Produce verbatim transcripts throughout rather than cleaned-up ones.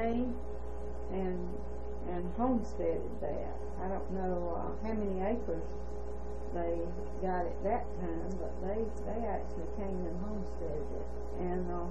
came and and homesteaded that. I don't know uh, how many acres they got at that time, but they they actually came and homesteaded it. And uh,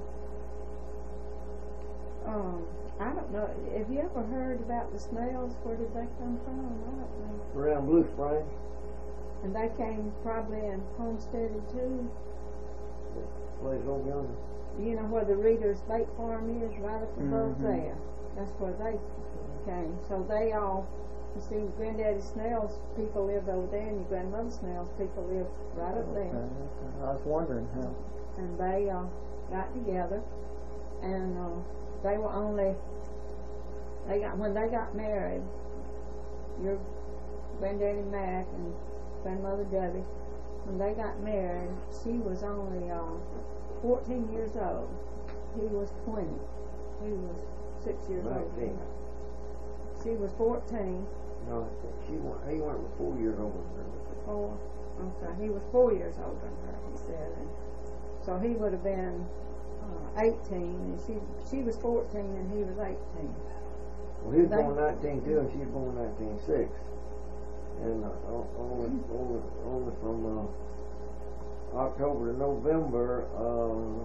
um, I don't know. Have you ever heard about the Snells? Where did they come from? I don't know. Around Blue Springs. And they came probably and homesteaded too. Place over yonder. You know where the Reader's Bait Farm is, right up above Mm-hmm. there. That's where they came. So they all, you see, Granddaddy Snell's people lived over there, and your Grandmother Snell's people lived right up there. Okay. I was wondering how. And they uh, got together, and uh, they were only, they got when they got married, your Granddaddy Mac and Grandmother Debbie, when they got married, she was only uh, fourteen years old. He was twenty. He was six years nineteen. old. She was fourteen. No, she went, he went with four years older than her. Four. Okay, he was four years older than her, he said. And so he would have been uh, eighteen, and she she was fourteen, and he was eighteen. Well, he was They- born nineteen two, and she was born nineteen six. And uh, only, only, only from uh, October to November, uh,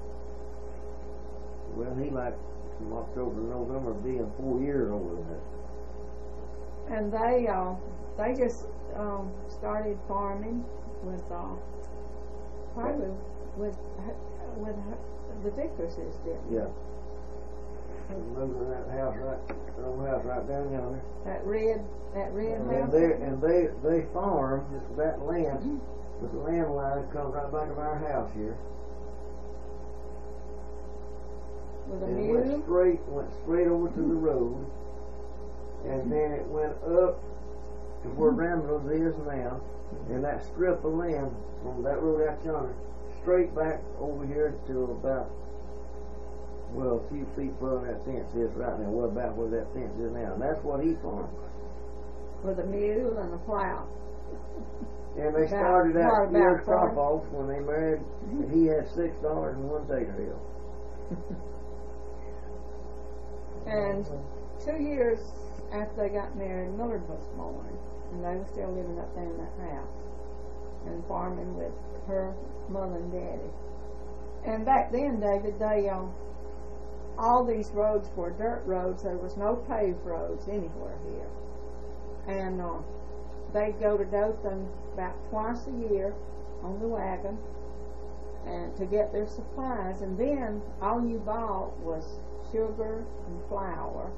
well, he like from October to November being four years older than her. And they uh, they just um, started farming with uh, probably with with the Vickerses, didn't they? Yeah. And moved to that house right, that old house right down yonder. That red, that red And house. they and they they farm that land. But the land line comes right back of our house here. With a And it mule. went straight, went straight over to the road, and then it went up to where Ramsey's is now, and that strip of land from that road out yonder, straight back over here to about, well, a few feet further than that fence is right now, well, about where that fence is now, and that's what he farmed. With a mule and a plow. And they About- started what, out about years forty? top off when they married, and he had six dollars and one tater hill. And two years after they got married, Millard was born, and they were still living up there in that house and farming with her mother and daddy. And back then, David, they uh, all these roads were dirt roads. There was no paved roads anywhere here, and uh, they'd go to Dothan about twice a year on the wagon and to get their supplies, and then all you bought was sugar and flour,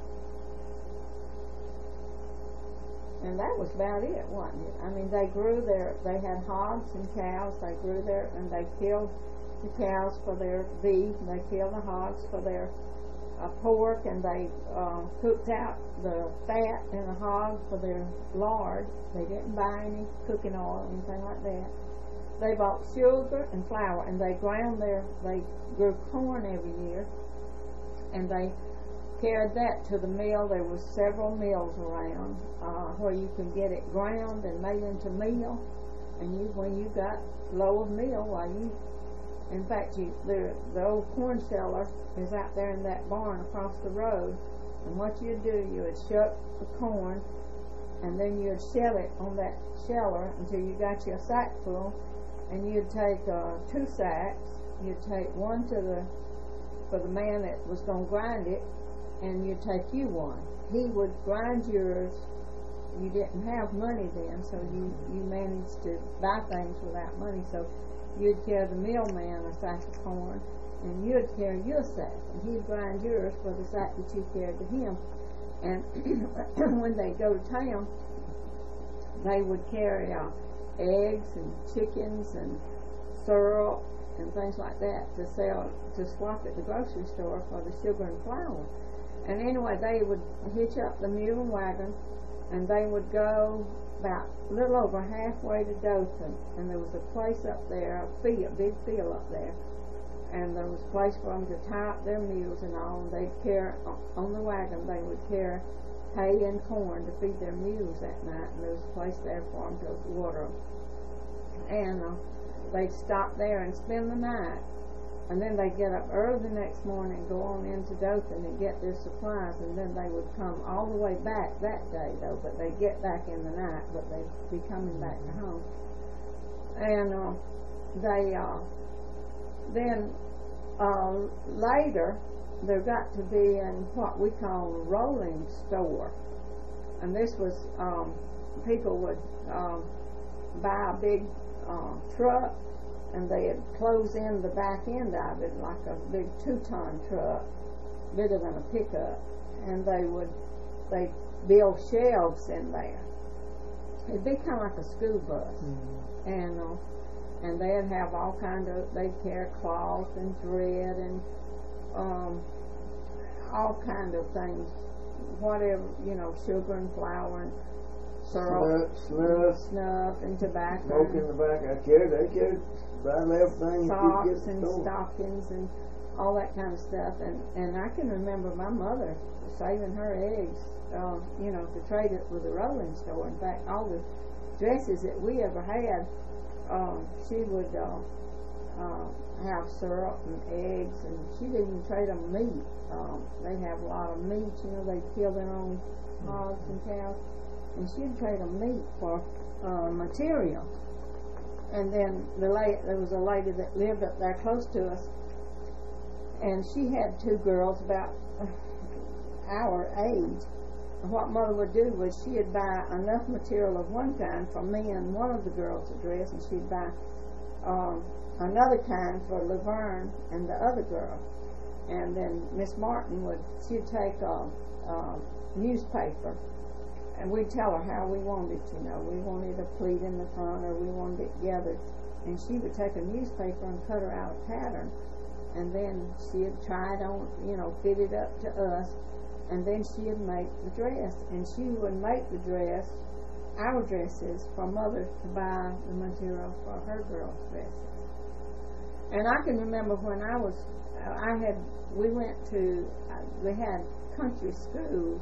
and that was about it, wasn't it? I mean, they grew their, they had hogs and cows. They grew their, and they killed the cows for their beef, and they killed the hogs for their uh, pork, and they uh, cooked out the fat in the hog for their lard. They didn't buy any cooking oil or anything like that. They bought sugar and flour, and they ground their, they grew corn every year, and they carried that to the mill. There was several mills around uh, where you could get it ground and made into meal, and you, when you got low of meal, why you, in fact, you, the, the old corn cellar is out there in that barn across the road, and what you'd do, you would shuck the corn, and then you'd shell it on that sheller until you got you a sack full, and you'd take uh, two sacks. You'd take one to the for the man that was going to grind it, and you'd take you one. He would grind yours. You didn't have money then, so you, you managed to buy things without money. So you'd carry the millman a sack of corn, and you'd carry your sack, and he'd grind yours for the sack that you carried to him. And when they go to town, they would carry uh, eggs and chickens and syrup and things like that to sell, to swap at the grocery store for the sugar and flour. And anyway, they would hitch up the mule and wagon, and they would go about a little over halfway to Dothan, and there was a place up there, a field, big field up there, and there was a place for them to tie up their mules and all, and they'd carry, on the wagon, they would carry hay and corn to feed their mules that night, and there was a place there for them to water them. And uh, they'd stop there and spend the night, and then they get up early the next morning and go on into Dothan and get their supplies, and then they would come all the way back that day though, but they get back in the night, but they'd be coming back to home. And uh, they uh, then uh, later there got to be in what we call a rolling store, and this was um, people would um, buy a big uh, truck, and they'd close in the back end of it like a big two-ton truck, bigger than a pickup, and they would they build shelves in there. It'd be kind of like a school bus, mm-hmm. and uh, and they'd have all kind of they'd carry cloth and thread and um, all kind of things, whatever, you know, sugar and flour and syrup, snuff, snuff and tobacco, smoke in the back. I carried, they carried about everything. Socks and stockings and all that kind of stuff. And and I can remember my mother saving her eggs, uh, you know, to trade it with the rolling store. In fact, all the dresses that we ever had, uh, she would uh, uh, have syrup and eggs, and she didn't even trade them meat. Um, they have a lot of meat, you know, they kill their own hogs and cows, and she'd trade them meat for uh, material. And then the la- there was a lady that lived up there close to us, and she had two girls about our age. And what Mother would do was she'd buy enough material of one kind for me and one of the girls to dress, and she'd buy um, another kind for Laverne and the other girl. And then Miss Martin would, she'd take a, a newspaper, and we'd tell her how we wanted it, you know. We wanted a pleat in the front, or we wanted it gathered. And she would take a newspaper and cut her out a pattern, and then she'd try it on, you know, fit it up to us, and then she'd make the dress. And she would make the dress, our dresses, for Mother to buy the material for her girls' dresses. And I can remember when I was, I had, we went to, we had country schools,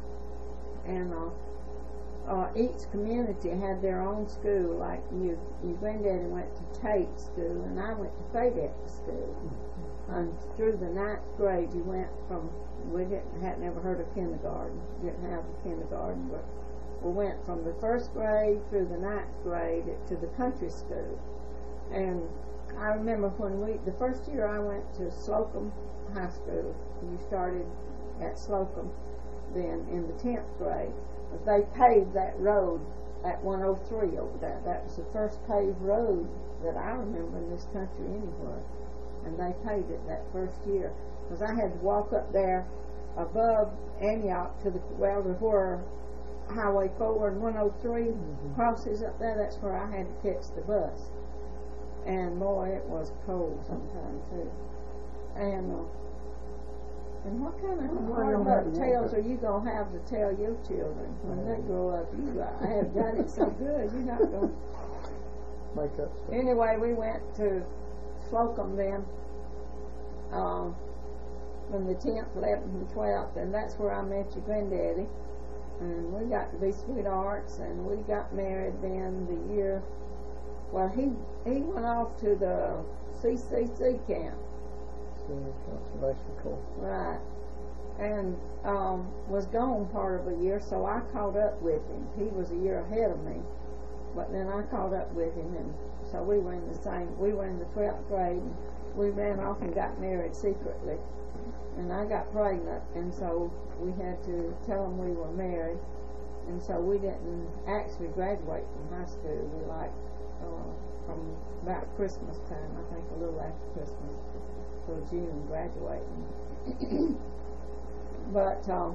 and uh, uh, each community had their own school. Like you, your granddaddy went to Tate School, and I went to Fayette School. And through the ninth grade, you went from, we didn't had never heard of kindergarten, didn't have a kindergarten, but we went from the first grade through the ninth grade to the country school. And I remember when we, the first year I went to Slocum High School. You started at Slocum then in the tenth grade. But they paved that road at one oh three over there. That was the first paved road that I remember in this country anywhere. And they paved it that first year. Because I had to walk up there above Antioch to the, well, to where Highway four and one oh three mm-hmm. crosses up there. That's where I had to catch the bus. And boy, it was cold sometimes too. And uh, and what kind of hard tales are you gonna have to tell your children when they grow up? You I have got it so good, you're not gonna make up stuff. Anyway, we went to Slocum then, um, from the tenth, eleventh, and twelfth, and that's where I met your granddaddy. And we got to be sweethearts, and we got married then the year. Well, he he went off to the C C C camp. Senior Conservation Corps. Right. And um, was gone part of a year, so I caught up with him. He was a year ahead of me, but then I caught up with him, and so we were in the same. We were in the twelfth grade, and we ran off and got married secretly. And I got pregnant, and so we had to tell him we were married, and so we didn't actually graduate from high school. We like. Uh, from about Christmas time, I think a little after Christmas, till June graduating. But um,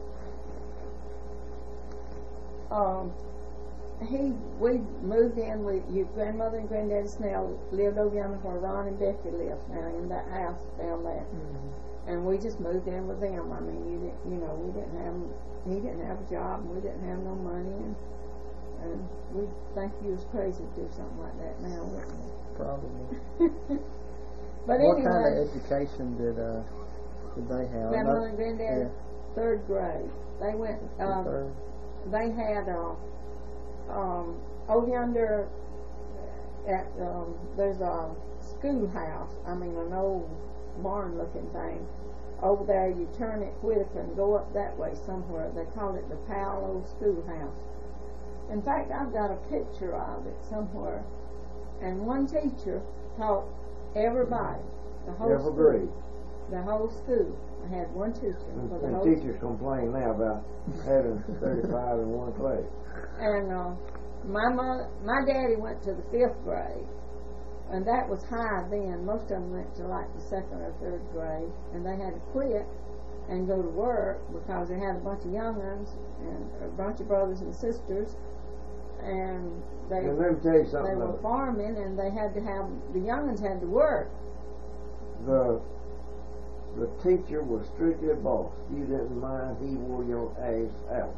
um, he, we moved in with your grandmother and granddaddy Snell lived over yonder where Ron and Becky live now in that house down there, mm-hmm. and we just moved in with them. I mean, you didn't, you know, we didn't have, he didn't have a job, and we didn't have no money, and. And we think you was crazy to do something like that now, wouldn't we? Probably. But what anyway, kind of education did uh did they have? Grandmother and Granddad, yeah. third grade. They went. Um, third. They had uh, um, over yonder at um, there's a schoolhouse. I mean, an old barn-looking thing. Over there, you turn it Whitaker and go up that way somewhere. They call it the Paolo Schoolhouse. In fact, I've got a picture of it somewhere. And one teacher taught everybody, the whole Every school. grade. The whole school. I had one teacher And, for the and whole teachers complain now about having thirty-five in one class. And uh, my mother, my daddy went to the fifth grade, and that was high then. Most of them went to like the second or third grade, and they had to quit and go to work because they had a bunch of young ones and a bunch of brothers and sisters, and they And let me tell you they something. were though. farming, and they had to have the young ones had to work. The the teacher was strictly boss. You didn't mind, he wore your ass out.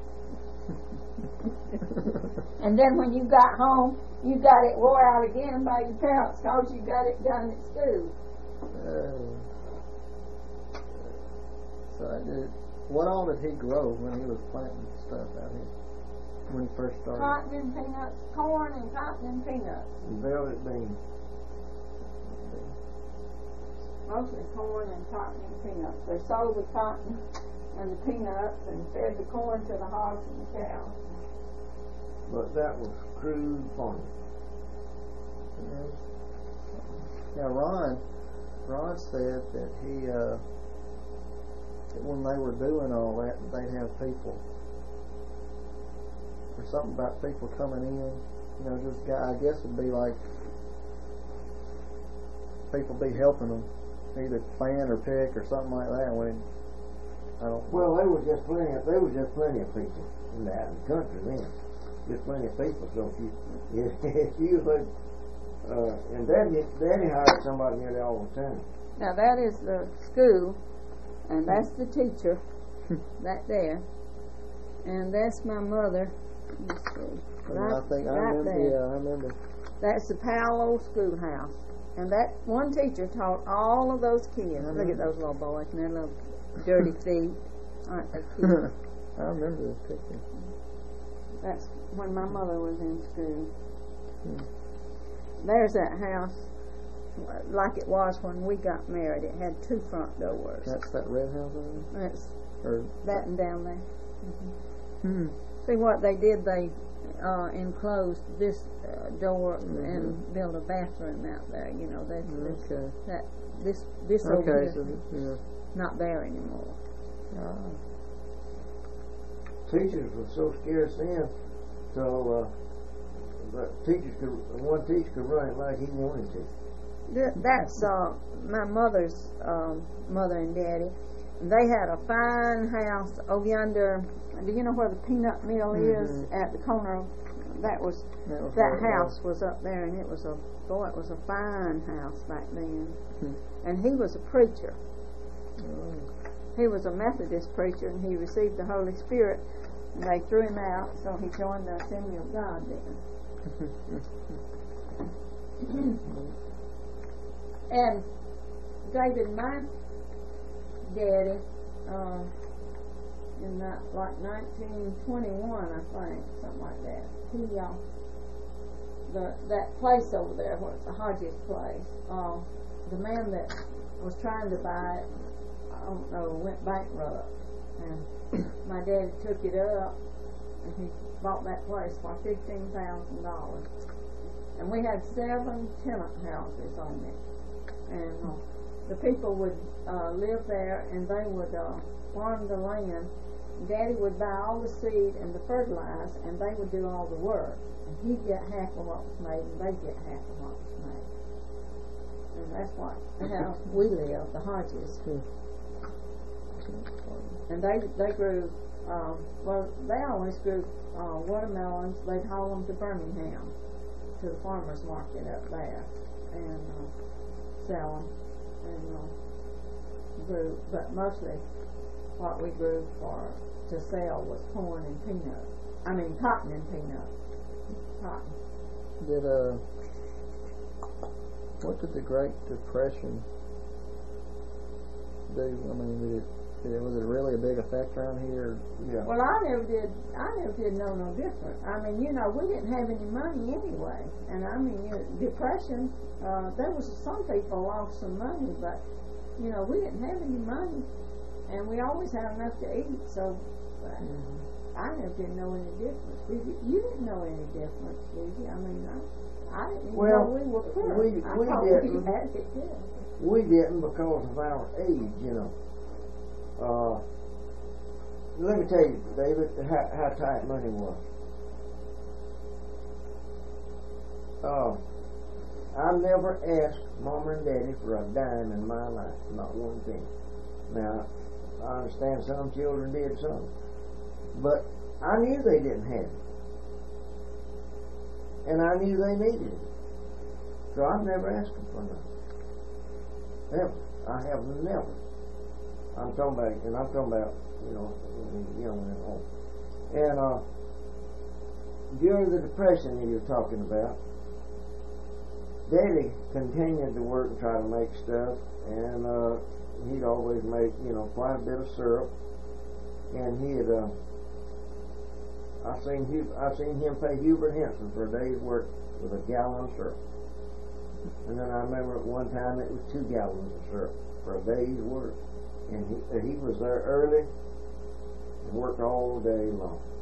And then when you got home, you got it wore out again by your parents because you got it done at school. Uh, so I did. What all did he grow when he was planting stuff out here? When he first started? Cotton and peanuts, corn and cotton and peanuts. And velvet beans. Mostly corn and cotton and peanuts. They sold the cotton and the peanuts and fed the corn to the hogs and the cows. But that was crude farming. Yeah. Now Ron, Ron said that he, uh, that when they were doing all that, they'd have people, or something about people coming in. You know, just guy. I guess it'd be like people be helping them, either plant or pick or something like that. When it, I don't. Well, there was just plenty. Of, there was just plenty of people in that country then. Just plenty of people. So if you, if, if you would, uh, and Daddy, Daddy hired somebody nearly all the time. Now that is the school, and that's the teacher, that there, and that's my mother. Let's see. Right, I think I right remember. there. Yeah, I remember. That's the Paolo Schoolhouse. And that one teacher taught all of those kids. I Look at remember. those little boys and their little dirty feet. Aren't they cute? I remember this picture. That's when my mother was in school. Hmm. There's that house like it was when we got married. It had two front doors. That's that red house over there? That's Or that and down there. hmm. See what they did, they uh, enclosed this uh, door Mhm. and built a bathroom out there. You know, that's, that's Okay. that this this over Okay, here so th- yeah. not there anymore. Ah. Teachers were so scarce then, so uh, the teachers could, one teacher could run it like he wanted to. Th- That's uh, my mother's um, mother and daddy. They had a fine house over yonder. Do you know where the peanut mill is? Mhm. At the corner of that was That, was that where it house was up there, and it was a boy. It was a fine house back then. Hmm. And he was a preacher. Oh. He was a Methodist preacher, and he received the Holy Spirit. And they threw him out, so he joined the Assembly of God then. And David, my daddy, uh, in that, like nineteen twenty-one, I think, something like that. He, uh, the that place over there, where it's the Hodges place, uh, the man that was trying to buy it, I don't know, went bankrupt, and my daddy took it up, and he bought that place for fifteen thousand dollars, and we had seven tenant houses on it. And uh, the people would uh, live there, and they would uh, farm the land. Daddy would buy all the seed and the fertilizer, and they would do all the work. And he'd get half of what was made, and they'd get half of what was made. And that's what the house we live, the Hodges. Hmm. And they they grew. Uh, well, they always grew uh, watermelons. They'd haul them to Birmingham, to the farmers market up there, and. Uh, sell them, and uh, grew, but mostly what we grew for to sell was corn and peanuts. I mean cotton and peanuts. Cotton. Did uh, what did the Great Depression do? I mean, did it, did it was it really a big effect around here? Yeah. Well, I never did. I never did know no different. I mean, you know, we didn't have any money anyway, and I mean, you know, depression. Uh, there was some people lost some money, but you know, we didn't have any money, and we always had enough to eat. So uh, Mm-hmm. I never did know any difference. Did you? You didn't know any difference, did you? I mean, I, I didn't even Well, know we were poor. we- I we thought didn't. we had it good. We didn't because of our age, you know. Uh, let me tell you, David, how, how tight money was. Uh, I never asked Mama and Daddy for a dime in my life, not one penny. Now, I understand some children did some, but I knew they didn't have it, and I knew they needed it, so I've never asked them for nothing. Never. I have never. I'm talking about, and I'm talking about, you know, young and old. And uh, during the depression that you're talking about, Daddy continued to work and try to make stuff, and uh, he'd always make, you know, quite a bit of syrup. And he'd, uh, I seen Hub, I seen him pay Hubert Henson for a day's work with a gallon of syrup. And then I remember at one time it was two gallons of syrup for a day's work. And he, uh, he was there early and worked all day long.